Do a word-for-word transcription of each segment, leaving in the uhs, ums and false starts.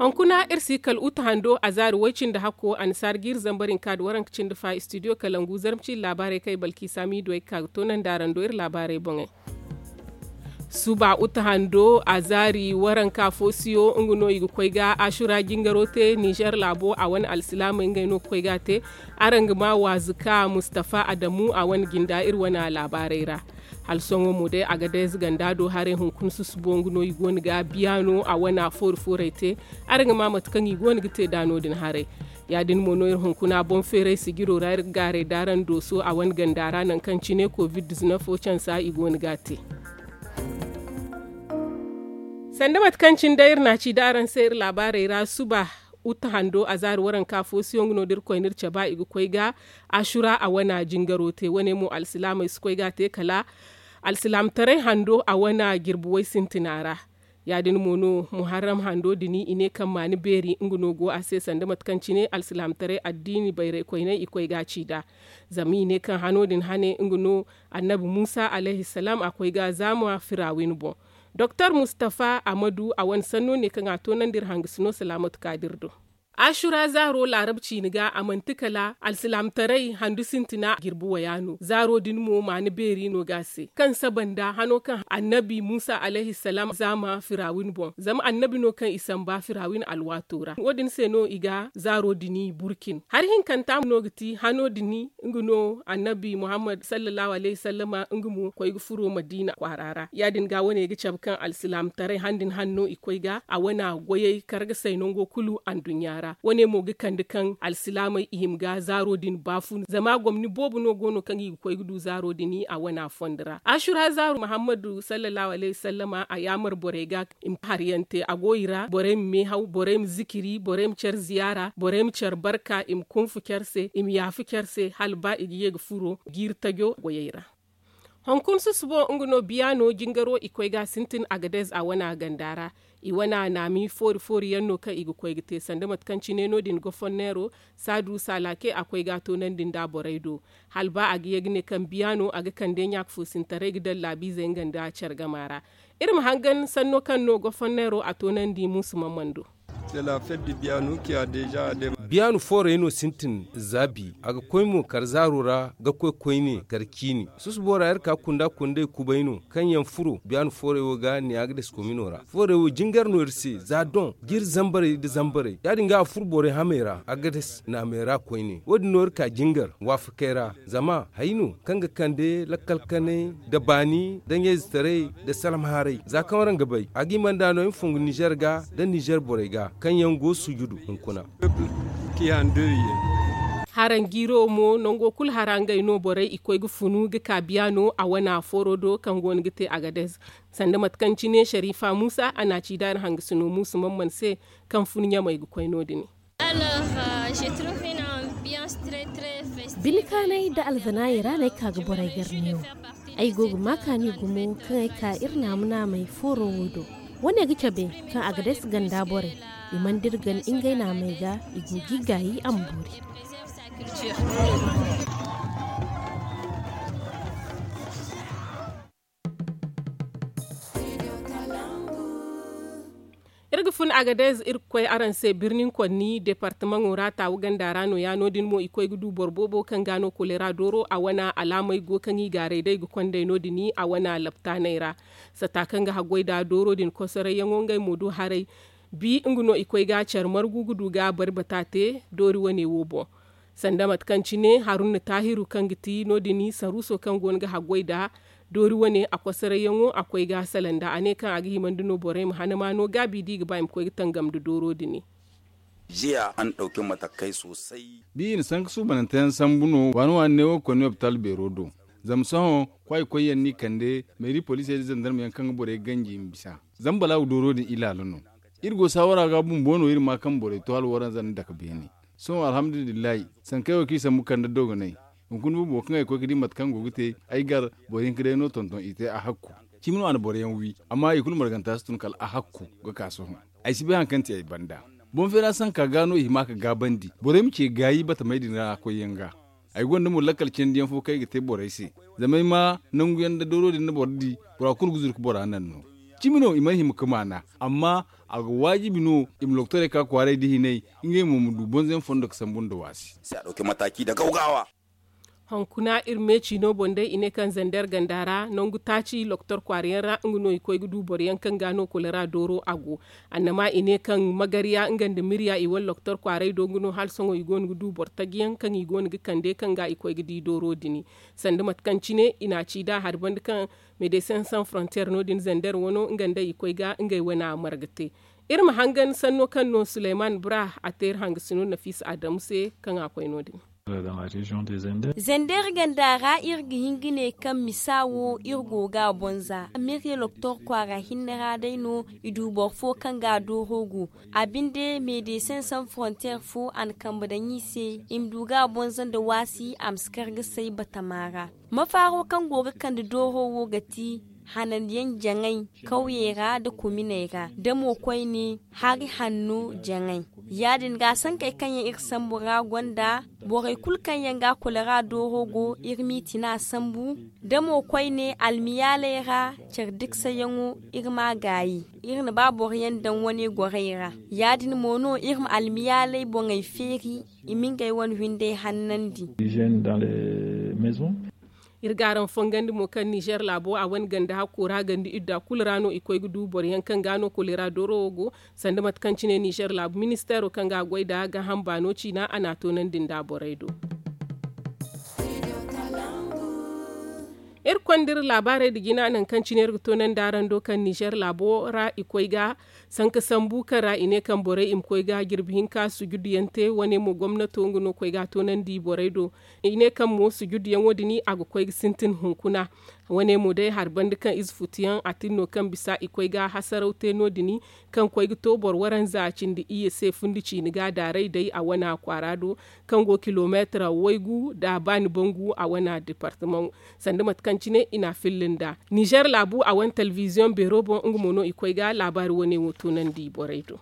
hankuna irsi kal uta hando a zari wacin da hako an sargir zambarin kad waran kicin da fa studio kalangu zarmci labarai kai balki sami doy ka tonan daran doyar labarai bonge suba uta hando a zari waran ka fosiyo nguno yigu koyga ashura gingarote Niger labo a wani alsilama ngaino koyga te arangma wazuka Mustafa Adamu a wani ginda ir wana labarai ra halsongo mode agades gandado hare hunkun su subonguno igoni ga biano a wana for forete aranga mama tkan igoni gite dano din hare yadin mono ir hunkuna bon fere sigiro rar gare daran doso a wan gandara nan kan cine covid nineteen chan sa igoni gate sanda matkancin dair na ci daran sayar labarai ra suba uta hando a zari waran kafo siyon no dir koinir chaba igu koiga ashura a wana jingarote wane mu alsilamai su koiga te kala alsilam tare hando a wana girbuwai sintinara yadin mono muharram hando dini ine kan mani beri nguno go ase sanda matkanci ne alsilam tare addini bayre koine i koiga cida zami ne kan hano din hane nguno annabi Musa alaihi salam akwai ga zamu firawin bo Doktor Mustafa Amadu a wani sanno ne kan ato nan dir hangisino Salamatu Kadirdo. Ashura zaro larabci niga a mantikala alsilamtarai handu sintina girbu wayano zaro dinmo mani beri no gase kan sabanda hano kan annabi Musa alaihi salam zama firawin bon zama annabi no kan isan ba firawin alwatora wodin seno iga zaro dini burkin har hin kan tam no giti hano dini nguno annabi Muhammad sallallahu alaihi sallama ngumu koy gufuro Madina kwarara yadin ga wone gi cabkan alsilamtarai handin hanno ikoiga a wana goyei karga sainongo kulu an dunya wane mogi kandi kan alsilamai ihimga zaro din bafun zama gwamni bobu no gono kan yi koy gudu zaro dini a wana fondra ashura zaro Muhammadu sallallahu alaihi sallama a yamar borega im hariyante agoira borem mehau borem zikiri borem cer ziyara borem cer barka im kunfu kerse im yafu kerse halba igiye gfuro girtagyo goyeira Honkun su subo nguno biyano jingaro ikoiga sintin agades a wana gandara iwana nami fori fori yanno ka igu koigite sanda matkanci ne no din gofonnero sadu salake akwai gato nan din da boraido halba agi yagne kan biyano aga kan den yak fu sintare gidan labi zenganda cergamara irim hangan sanno kan no gofonnero a to nan di musu mamando C'est la fête du piano qui a déjà démarré. Biyanu fore no sintin zabi aga koymo karzarura ga koy koyne garkini sus bora yar ka kunda kunde kubaino kan yan furo biyanu fore wo ga ni aga des kominora fore wo jingar no irse za don gir zambare de zambare yadin ga fur bore hamera aga des na mera koyne wodi nor ka jingar wa fakera zama hainu kanga kande lakkal kane da bani dan yeztare da salam hare za kamaran gabai agi mandano in fungu Niger ga da Niger bore ga kan yan go sujudu hunkuna qui en deuil. Haran giro mo nongo kul harangay no borai ikoy gu funu ga kabiano a wana forodo kan gon gite agades sanda matkanci ne Sharifa Musa ana ci dar hangsuno musu mamman se kan funya mai gu koy nodini. Alors euh, j'ai trouvé une ambiance très très festive. Bilkanai da alzanaira ne ka ga borai garniyo. Ai gogu makani gumo kan ai ka irna muna mai foro wodo. Wane gice be kan agades ganda bore iman dirgan ingai na mai ga igugi gayi amburi irgufun agadez irkoy aranse birnin kwanni departement urata uganda rano ya nodin mo ikoy gudu borbobo kan gano kolera doro a wana alamai go kan yi gare dai gu kwande nodini a wana lapta naira satakan ga hagoi da doro din kosare yangongai modu harai bi inguno ikoy ga char margu gudu ga barbatate dori wane wobo sanda matkanci ne harun tahiru kan giti nodini saruso kan gonga hagoi da dori wane a kwasare yango akwai ga salanda ane kan agi manduno bore mu hanama no gabi diga baim ko tangam da doro dini jiya an dauki matakai sosai bi in san su banantan sambuno wani wanne wo ko ne hospital berodo zamsaho kwai koyen ni kande meri police da zandarmu yankan bore ganji bisa zambala doro din ilaluno irgo sawara ga bun bono irma kan bore to hal waran zan daga bene so alhamdulillah san kai ki samu kan da dogo nai kun bu bokan ko kidi matkan gogute ai gar borin kide no tonton ite a hakku kimno an boren wi amma ikul marganta stun kal a hakku ga kaso ai sibe han kanti ai banda bon fera san ka gano hima ka ga bandi borem ce gayi bata mai dinga ko yanga ai gonda mu lakal cin diyan fo kai ga te borai se zamai ma nan guyan da doro din na bordi bora kun guzur ku bora nan no cimino imar him kumana amma aga wajibi no im loktore ka kware di hinai inge mu du bonzen fondo ka sambun da wasi sai a dauki mataki da gaugawa. hankuna irme chino bonde ine kan zender gandara nongu tachi loktor kwariyanra nguno ikoy gudu boriyan kan gano kolera doro ago annama ine kan magariya ngande mirya iwol loktor kwarai do nguno hal songo igon gudu bortagiyan kan igon gi kande kan ga ikoy gidi doro dini sande matkan chine ina chida harband kan Médecins Sans Frontières no din zender wono ngande ikoy ga ngay wana margate irma hangan sanno kan no Suleiman Bra ater hangasino Nafis Adamse kan akoy no din dans la région des Zender. Zender gandara irgi hingine kan misawo irgo ga bonza. Amiri loktor kwara hinera daino idu borfo kan ga dorogu. Abinde Médecins Sans Frontières fo an kambadanyi se imduga bonzan da wasi amskar gisai batamara. Mafaro kan goga kan da doro gati hanan yan jangai kauyera da kuminera da mokwai ne hari hannu jangai. Yadin gasan kai kan ir sambura gwanda borai kulkan yanga kulera dorogo irmiti na sambu da mokwai ne almiyalera cerdik sayango irma gayi irna babor yandan wani goreira yadin mono irma almiyalai bongai feri imingai wan winde hannandi Hygiène dans les maisons. irgaran fongandi mo kan Niger labo a wan ganda hakora gandi idda kulrano ikoy gudu boriyan kan gano kolera dorogo sanda matkancine Niger labo ministero kan ga goida ga hambano cina ana tonan dinda boraido ir kwandir labarai da gina nan kan ciniyar tonan daren dokan Niger labo ra ikoy ga sanka sambu kara ine kan borai im koy ga girbihin ka su gudiyante wane mo gwamnato ngono koy ga tonan di boraido ine kan mo su gudiyan wodini aga koy sintin hunkuna wane mo dai harban kan izfutiyan atinno kan bisa ikoy ga hasaraute no dini kan koy to bor waran zacin da iya sai fundici ni ga darai dai a wana kwarado kan go kilometra waigu da bani bangu a wana department sanda matkancine ina fillin da Niger labu a wan television berobon ngumono ikoy ga labari wane woto nan di boraido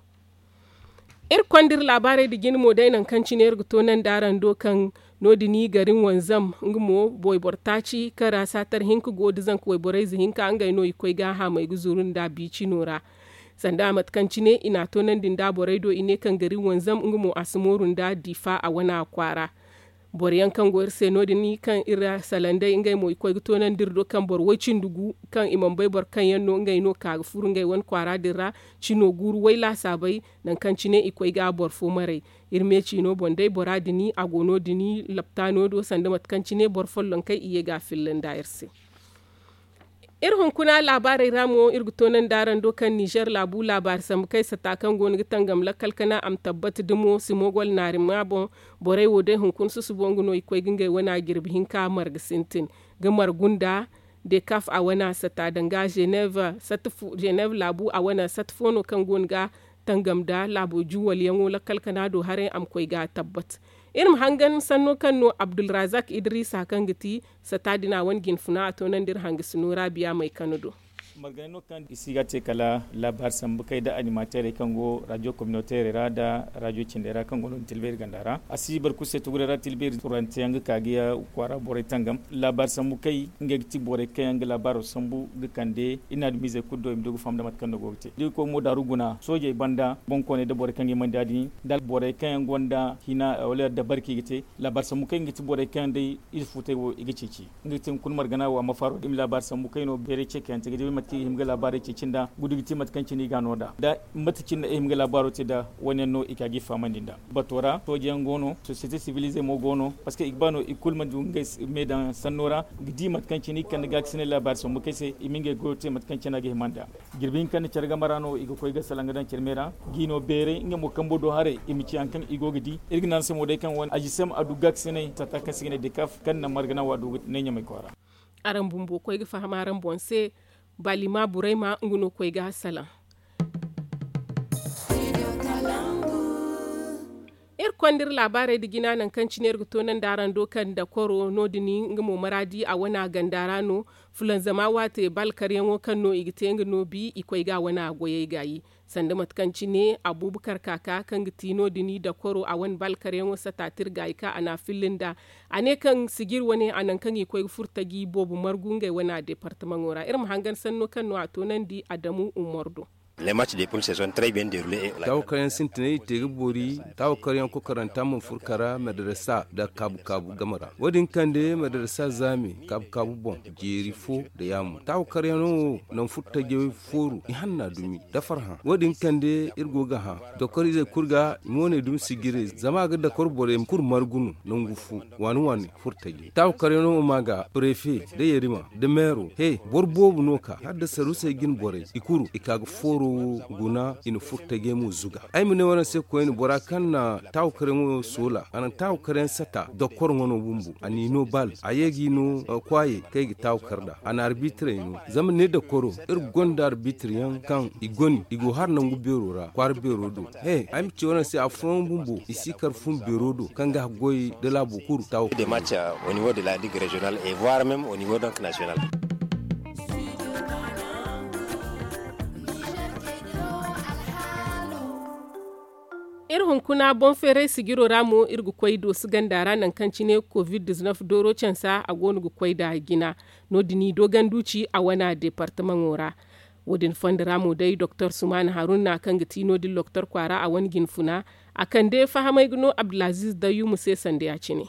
ir kwandir labarai da gini mo dai nan kan ciner guto nan daran dokan nodini garin wanzam ngumo boy bortaci kara satar hinku godi zan koy borai zihinka an gaino ikoy ga ha mai guzurun da bici nora sanda matkanci ne ina to nan din da borai do ine kan garin wanzam ngumo asmorun da difa a wana kwara boriyan kan goyar senodi ni kan ira salande ingay mo ikoy to nan dirdo kan bor wacin dugu kan imam bay bor kan yanno ingay no ka furu ngay won kwara dirra cino guru wayla sabai nan kan cine ikoy ga bor fo mare irme cino bonday boradini agono dini laptano do sanda matkan cine bor follon kai iye ga fillan dairse irhun kuna labarai ramo irgutonan daren dokan Niger labu labar sam kai satakan gon gitan gam lakal kana am tabbat dimo simogol narim mabon borai wode hun kun su bonguno ikoy gingai wana girbihin kamar gisintin gamar gunda de kaf a wana sata danga Geneva satfu Geneva labu a wana satfono kan gonga tangam da labu juwal yango lakal kana do hare am koy ga tabbat irin hangan sanno kanno Abdulrazak Idrisa kan giti satadina wangin funa to nan dir hangi sunura biya mai kanudo margano kan isiga te kala labar sambu kai da animateur kango radio communautaire rada radio cindera kango non tilber gandara asibar kusse tugure ra tilber turante yang kagiya kwara bore tangam labar sambu kai ngegti bore kai yang labar sambu gikande ina mise kuddo im dogu famda mat kando gogte di ko mo daruguna soje banda bon ko ne de bore kangi mandadi dal bore kai yang gonda hina wala da barki gite labar sambu kai ngiti bore kai dai il fute wo igici ngiti kun margana wa mafaro dim labar sambu kai no bere ce kan tege mati himga labare ce cinda gudugiti matkanci ni gano da da matakin da himga labaro ce da wani no ikagi famandin da batora to jan gono société civilisée mo gono parce que igbano ikul ma dunga me dan sanora gidi matkanci ni kan ga sine labar so mu kese iminge gote matkanci na ge manda girbin kan cerga marano igo koy ga salanga dan cermera gino bere inga mo kambo do hare imici an kan igo gidi irginan se mo dai kan won ajisam adu gak sine tata kan sine de kaf kan na margana wadu ne nyamai kwara aran bumbo koy ga fahamaran bonse balima burema nguno koy ga sala ir kwandir labarai da gina nan kan ciniyar gutonan daran dokan da koro nodini ngamo maradi a wana gandarano fulan zama wate balkar yanwo kan no igite ngno bi ikwai ga wana goye gayi sanda matkanci ne abubakar kaka kan giti nodini da koro a wani balkar yanwo satatir gayi ka ana filin da ane kan sigir wani anan kan ikwai furtagi bobu margungai wana departement ora irin hangan sanno kan no atonan di Adamu Umardo. Les matchs de poule se sont très bien déroulés. Taw kayan sintine tege bori taw kayan ko karanta mun furkara madrasa da kabu kabu gamara wadin kande madrasa zami kabu kabu bon jeri fo da yamu taw kayan no nan futta ge foru i hanna dumi da farha wadin kande irgo ga ha to kori ze kurga mone dum sigire zama ga da korbore kur margunu nan gufu wani wani furta ge taw kayan no maga prefet da yerima da mero he borbobu noka hadda saruse gin bore ikuru ikaga foru guna ina furta gemu zuga ai mun wannan sai ko ni bora kan na taw karen sola anan taw karen sata da korngono bumbu ani no bal ayegi no kwaye kai gi taw karda an arbitre no zaman ne da koro ir gonda arbitre yan kan igoni igo har nan gubero ra kwar bero do he ai mi wannan sai afron bumbu isi karfun bero do kan ga goyi de la bukuru taw des matchs au niveau de la ligue régionale et voire même au niveau donc national. irhun kuna bon fere sigiro ramu irgu kwaido su gandara nan kanci ne covid nineteen doro cansa a gonu kwaida gina nodini dogan duci a wana departement ora wodin fond ramu dai dr suman haruna kan gitino din dr kwara a wani ginfuna akan dai fahamai gino abdulaziz da yumu sai sande ya ci ne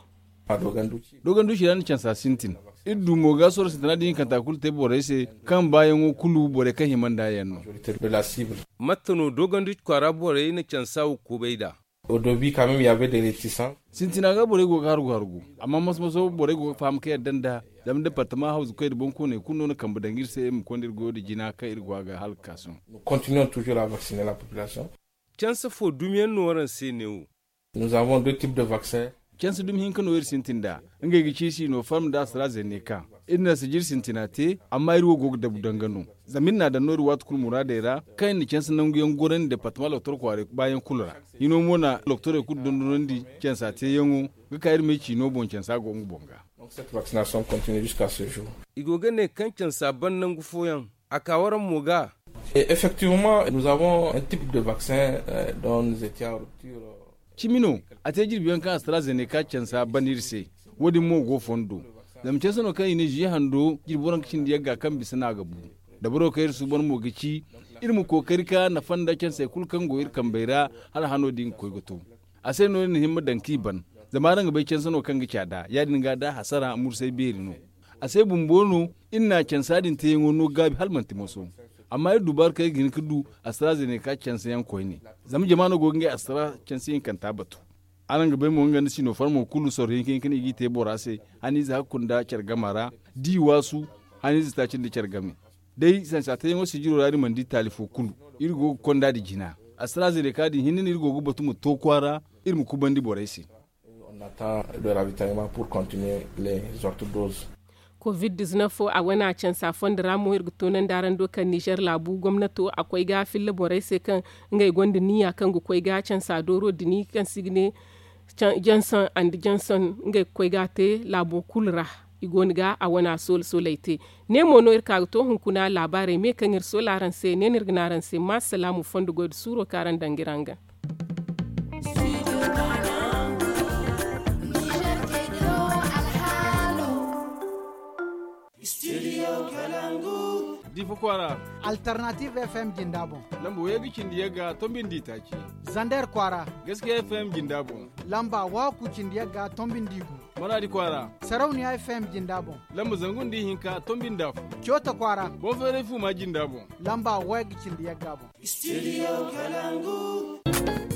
dogan duci ran cansa sintin iddu mo ga sor sitana din kan takul te borese kan bayan kulu bore kan himanda yanno matano dogon duci kwara bore ne cansa ku baida au début quand même il y avait des réticents sintina ga bore go gargu gargu amma masmaso bore go fam kai danda dam département house ko bon ko ne kunno ne kamba dangir se mu kondir go di jina kai irgo ga halkason nous continuons toujours à vacciner la population cansa fo dumien no ran se ne nous avons deux types de vaccins cansa dum hin kano wer sintinda ngai gici si no farm da AstraZeneca inna sigir sintinate amma irwo go da budangano zamin na da nori wat kul murada ira kai ni cansa nan guyan goren departement doctor kware bayan kulura yino mona doctor ku dondondi cansa te yango ga kayir me ci no bon cansa go bonga donc cette vaccination continue jusqu'à ce jour igoga ne kan cansa ban nan gufoyan akawaran muga et effectivement nous avons un type de vaccin euh, dont nous étions en rupture Chimino, ate jirbiyan kan AstraZeneca cansa banirse, wodi mo go fondo. Zamce sano kai ne ji hando jirboran kishin diya ga kan bisana gabu. Da baro kai su ban mo gici, irmu kokari ka na fanda cansa kulkan goyir kan baira har hano din koygoto. Ase no ne himma danki ban. Zamaran ga bai cansa no kan gica da, ya dinga da hasara mursai berino. Ase bumbono inna cansa din te ngono gabi halmanti moso. amma dubar kai gini kudu AstraZeneca cansa yan koyne zam jama'ano goge Astra cansa yan kan tabatu anan gabe mo ngani sino farmo kulu sorri kin kin igi te borase ani za kunda cergamara di wasu ani za tacin da cergame dai san sa tayin wasu jiro rari mandi talifo kulu irgo konda di jina AstraZeneca di hinin irgo go batu mu to kwara irmu kubandi borase on attend le ravitaillement pour continuer les autres doses covid nineteen a wana can safon da ramu irgutonan daren dokan Nijar labu gwamnato akwai ga fille borai sai kan ngai gonda niya kan gu koi ga can sadoro dini kan signe Johnson and Johnson ngai koi ga te labu kulra igoni ga a wana sol solaite ne mono irka to hunkuna labare me kan ir solaran sai ne nirgnaran sai ma salamu fondu god suro karan dangiranga Studio Kalangu. Difu kwara. Alternative F M Jindabo. Lambo ya gikin da yaga tombin ditaki. Zander kwara. Gaskiya F M Jindabo. Lamba wa kucin da yaga tombin digu. Maradi kwara. Sarauniya F M Jindabo. Lambo zangun di hinka tombin dafu. Kyota kwara. Bon fere fu ma Jindabo. Lamba wa gikin da yaga bo. Studio Kalangu.